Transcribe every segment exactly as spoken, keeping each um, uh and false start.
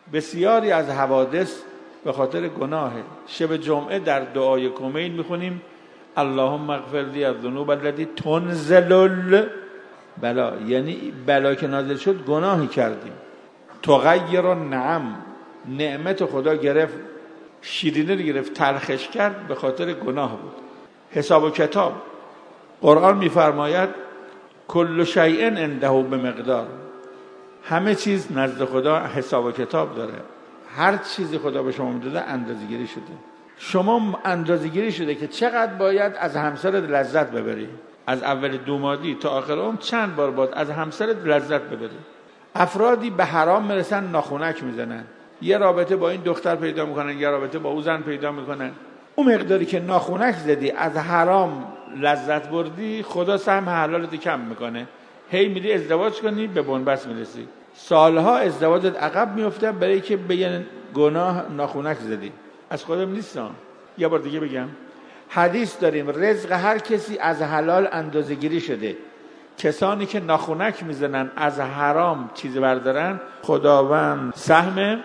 بسیاری از حوادث به خاطر گناه. شب جمعه در دعای کمیل میخونیم اللهم اغفر لی الذنوب التي تنزل البلا، یعنی بلا که نازل شد گناهی کردیم. تغیر النعم، نعمت خدا گرفت، شیرینه رو گرفت تلخش کرد، به خاطر گناه بود. حساب و کتاب، قرآن میفرماید کل شیء عنده بمقدار، همه چیز نزد خدا حساب و کتاب داره. هر چیزی خدا به شما میداده اندازه‌گیری شده. شما اندازه‌گیری شده که چقدر باید از همسرت لذت ببری. از اول دومادی تا آخر عمر چند بار باید از همسرت لذت ببری. افرادی به حرام میرسن ناخونک میزنن، یه رابطه با این دختر پیدا میکنن، یه رابطه با او زن پیدا میکنن. اون مقداری که ناخونک زدی از حرام لذت بردی، خدا سهم حلالت کم میکنه. هی میری ازدواج کنی به بنبست میرسی، سالها ازدواجت عقب میفته برای که به یه گناه ناخونک زدی. از خودم نیستم. یه بار دیگه بگم، حدیث داریم رزق هر کسی از حلال اندازه‌گیری شده. کسانی که ناخونک میزنن از حرام چیز بردارن، خداوند سهم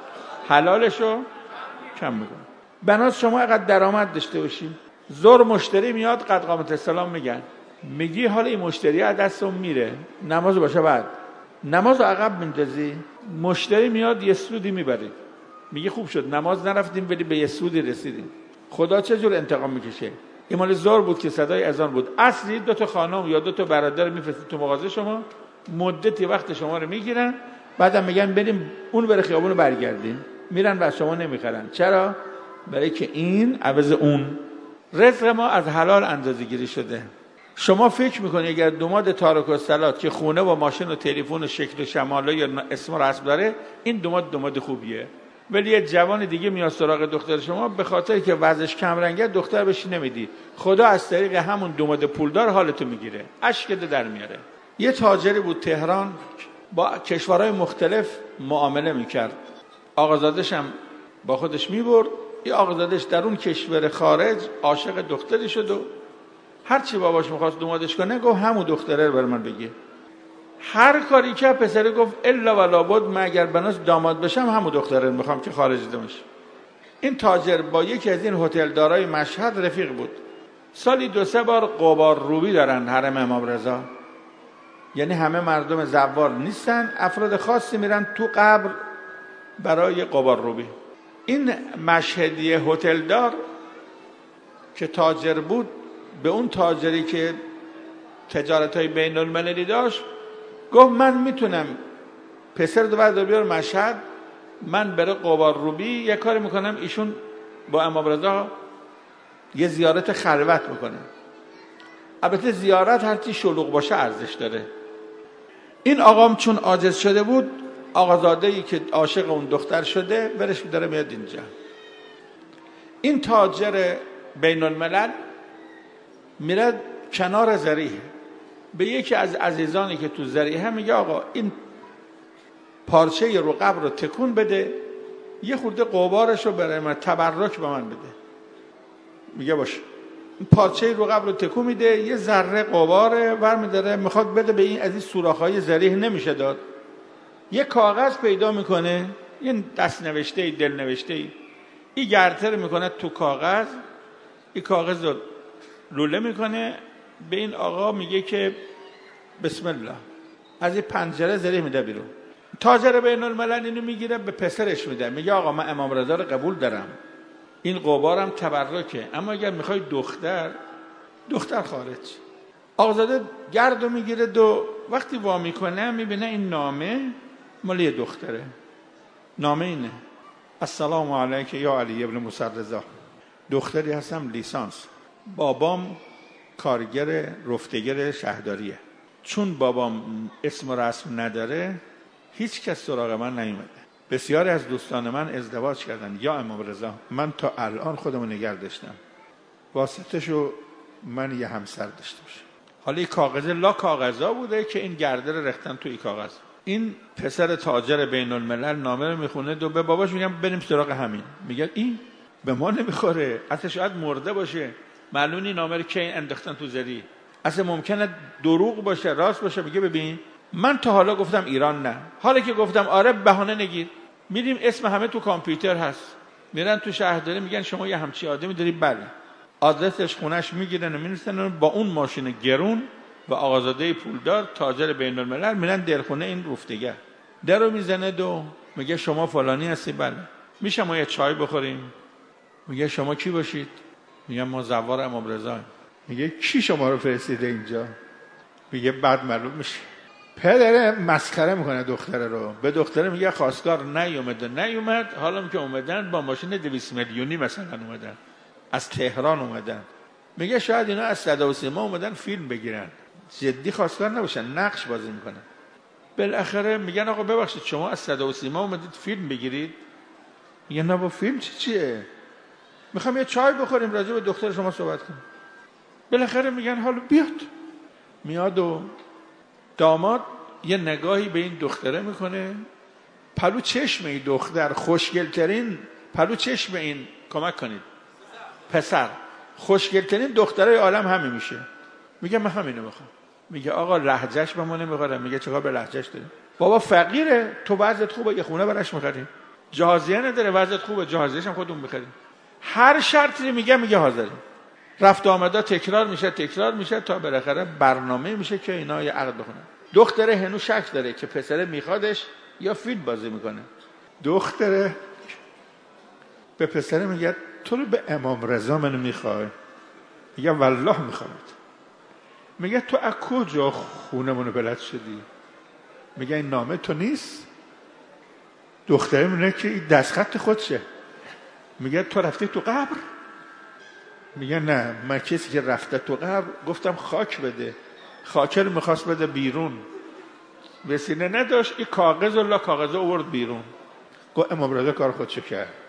حلالشو کم میکنه. بناس شما اقدر درآمد داشته باشی، زور مشتری میاد قد قامت السلام میگن، میگی حالا این مشتری از دستم میره، نماز باشه بعد نماز عقب میندازی، مشتری میاد یه سودی میبری، میگی خوب شد نماز نرفتیم ولی به یه سودی رسیدیم. خدا چه جور انتقام میکشه؟ این مال زور بود که صدای اذان بود. اصلی دو تا خانم یا دو تا برادر میفرستید تو مغازه شما، مدتی وقت شما رو میگیرن، بعدم میگن بریم اون بره خیابون رو برگردیم، میرن و از شما نمیخرن. چرا؟ برای که این عوض اون. رزق ما از حلال اندازه‌گیری شده. شما فکر میکنی اگر دوماد تارک الصلاه که خونه و ماشین و تلفن و شکل و شماله یا اسم و رسم داره، این دوماد دوماد خوبیه، ولی یه جوان دیگه میاد سراغ دختر شما به خاطر که وضعش کم رنگه دختر بهش نمیدی، خدا از طریق همون دوماد پولدار حالتو میگیره، اشکت در میاره. یه تاجری بود تهران با کشورهای مختلف معامله میکرد، آقازادش هم با خودش میبرد. یه آقازادش در اون کشور خارج عاشق دختری شد و هر چی باباش میخواست دومادش کنه گفت همون دختره رو بر من بگی. هر کاری که پسره گفت الا ولا بد، من اگر بناس داماد بشم همون دختره رو میخوام که خارج دمش. این تاجر با یکی از این هتلدارای مشهد رفیق بود. سالی دو سه بار قبار روبی دارن حرم امام رضا، یعنی همه مردم زوار نیستن، افراد خاصی میرن تو قبر برای قبار روبی. این مشهدی هتلدار که تاجر بود به اون تاجری که تجارت‌های بین المللی داشت گفت من میتونم پسر دو بردار بیار مشهد، من بره قبار روبی یه کاری میکنم، ایشون با امام رضا یه زیارت خلوت میکنه. البته زیارت هرچی شلوغ باشه ارزش داره. این آقام چون عاجز شده بود، آقازاده‌ای که عاشق اون دختر شده برش داره میاد اینجا. این تاجر بین الملل میره کنار ذریح، به یکی از عزیزانی که تو ذریح میگه آقا این پارچه رو قبر رو تکون بده، یه خورده قبارش رو برای من تبرک به من بده. میگه باشه. این پارچه رو قبر رو تکون میده، یه ذره قباره برمی‌داره میخواد بده به این، از این سوراخ‌های ذریح نمیشه داد. یه کاغذ پیدا میکنه، یه دست نوشته دل نوشته این گرتر میکنه تو کاغذ، این کاغذ رو لوله میکنه، به این آقا میگه که بسم الله، از این پنجره ذریح میده بیرون. تاجر بین الملل اینو میگیره به پسرش میده، میگه آقا من امام رضا رو قبول دارم، این قبارم تبرکه، اما اگر میخوای دختر دختر خارج. آقازاده گردو میگیره دو وقتی وا میکنه میبینه این نامه مالی دختره. نامه اینه: السلام علیک یا علی ابن موسی رضا، دختری هستم لیسانس، بابام کارگر رفتگر شهرداریه، چون بابام اسم و رسم نداره هیچ کس سراغ من نیومده، بسیاری از دوستان من ازدواج کردن یا امام رضا، من تا الان خودمو نگه داشتم، واسطشو من یه همسر داشته باشم. حالا این کاغذ لا کاغذا بوده که این گرده رو رختن تو این کاغذ. این پسر تاجر بین الملل نامه رو میخونه، دو به باباش میگم بریم سراغ همین، میگه این به ما نمیخوره، اصلا شاید مرده باشه، معلومی نامه رو که انداختن تو زری، اصلا ممکنه دروغ باشه راست باشه. میگه ببین من تا حالا گفتم ایران نه، حالا که گفتم آره بهانه نگیر. میریم اسم همه تو کامپیوتر هست، میرن تو شهرداری میگن شما یه همچی آدمی داری، بله، آدرسش خونش میگیرن و میرسن با اون ماشین گرون و آقازاده پولدار تاجر بین الملل میرن درخونه این رفتگر، در رو میزنه دو میگه شما فلانی هستی؟ بله. میشه ما یه چای بخوریم؟ میگه شما کی باشید؟ میگه ما زوار امام رضا. میگه کی شما رو فرستیده اینجا؟ میگه بعد معلوم میشه. پدر مسخره میکنه دختره رو، به دختره میگه خواستگار نیومده نیومد، حالا که اومدن با ماشین دویست میلیونی مثلا اومدن، از تهران اومدن. میگه شاید اینا از صدا و سیما اومدن فیلم بگیرن، جدی خواستگار نباشن، نقش بازی میکنن. بالاخره میگن آقا ببخشید شما از صدا و سیما اومدید فیلم بگیرید؟ میگه نه با فیلم چی چیه، میخوام یه چای بخوریم راجع به دختر شما صحبت کنیم. بالاخره میگن حالا بیاد. میاد و داماد یه نگاهی به این دختره میکنه، پلو چشم این دختر خوشگلترین، پلو چشم این، کمک کنید پسر، خوشگلترین دختره عالم همین میشه. میگه من همینو میخوام. میگه آقا لهجهش به ما نمیخوره. میگه چیکار به لهجهش داری؟ بابا فقیره، تو وضعت خوبه یه خونه براش میخریم، جهازیه نداره وضعت خوبه جهازیه‌ش هم خودمون میخریم، هر شرطی میگه میگه حاضریم. رفت آمدا تکرار میشه تکرار میشه تا بالاخره برنامه میشه که اینا یه عقد بکنن. دختره هنوز شک داره که پسره میخوادش یا فیلم بازی میکنه. دختره به پسره میگه تو رو به امام رضا منو میخوای؟ میگه والله میخوام. میگه تو از کجا خونمونو بلد شدی؟ میگه این نامه تو نیست؟ دختره میگه که این دستخط خودشه. میگه تو رفتی تو قبر؟ میگه نه، من کسی که رفته تو قبر گفتم خاک بده، خاکر میخواست بده بیرون، وسیله نداشت، این کاغذ الله کاغذ آورد بیرون. گفت امام رضا کار خودشو کرد.